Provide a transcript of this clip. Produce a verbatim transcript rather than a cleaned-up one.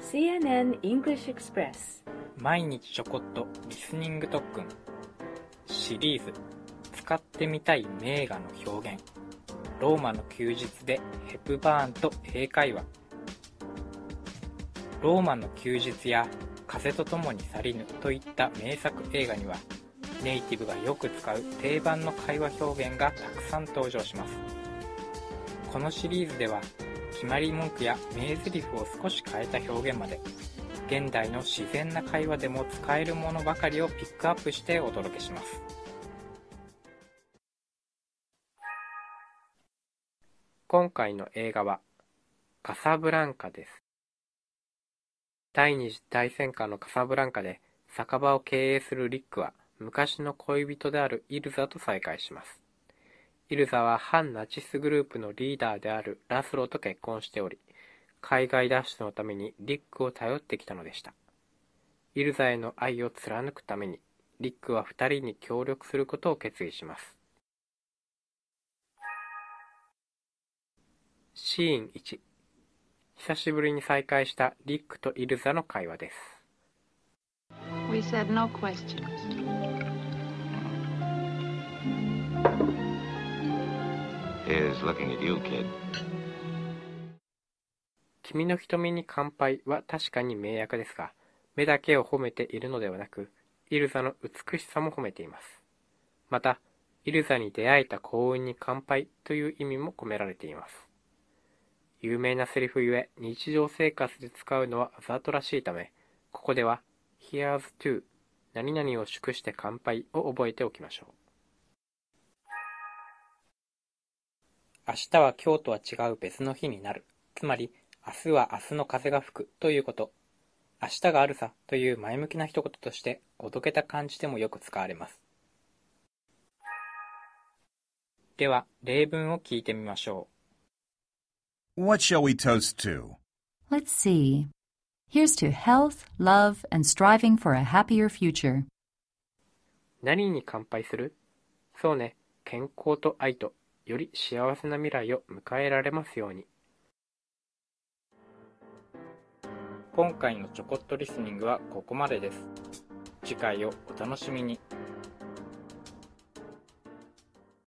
シーエヌエヌ English Express 毎日ちょこっとリスニング特訓シリーズ使ってみたい名画の表現ローマの休日でヘプバーンと英会話ローマの休日や風と共に去りぬといった名作映画にはネイティブがよく使う定番の会話表現がたくさん登場します。このシリーズでは決まり文句や名台詞を少し変えた表現まで現代の自然な会話でも使えるものばかりをピックアップしてお届けします。今回の映画はカサブランカです。第二次大戦下のカサブランカで酒場を経営するリックは昔の恋人であるイルザと再会します。イルザは反ナチスグループのリーダーであるラスロと結婚しており、海外脱出のためにリックを頼ってきたのでした。イルザへの愛を貫くために、リックは二人に協力することを決意します。シーンいち、久しぶりに再会したリックとイルザの会話です。 We said no questions. Here's looking at you, kid. 君の瞳に乾杯は確かに名訳ですが、目だけを褒めているのではなく、イルザの美しさも褒めています。また、イルザに出会えた幸運に乾杯という意味も込められています。有名なセリフゆえ、日常生活で使うのはあざとらしいため、ここでは、Here's to 何々を祝して乾杯を覚えておきましょう。明日は今日とは違う別の日になる。つまり、明日は明日の風が吹くということ。明日があるさという前向きな一言として、おどけた感じでもよく使われます。では、例文を聞いてみましょう。What shall we toast to? Let's see. Here's to health, love, and striving for a happier future. 何に乾杯する？そうね、健康と愛と、より幸せな未来を迎えられますように。今回のちょこっとリスニングはここまでです。次回をお楽しみに。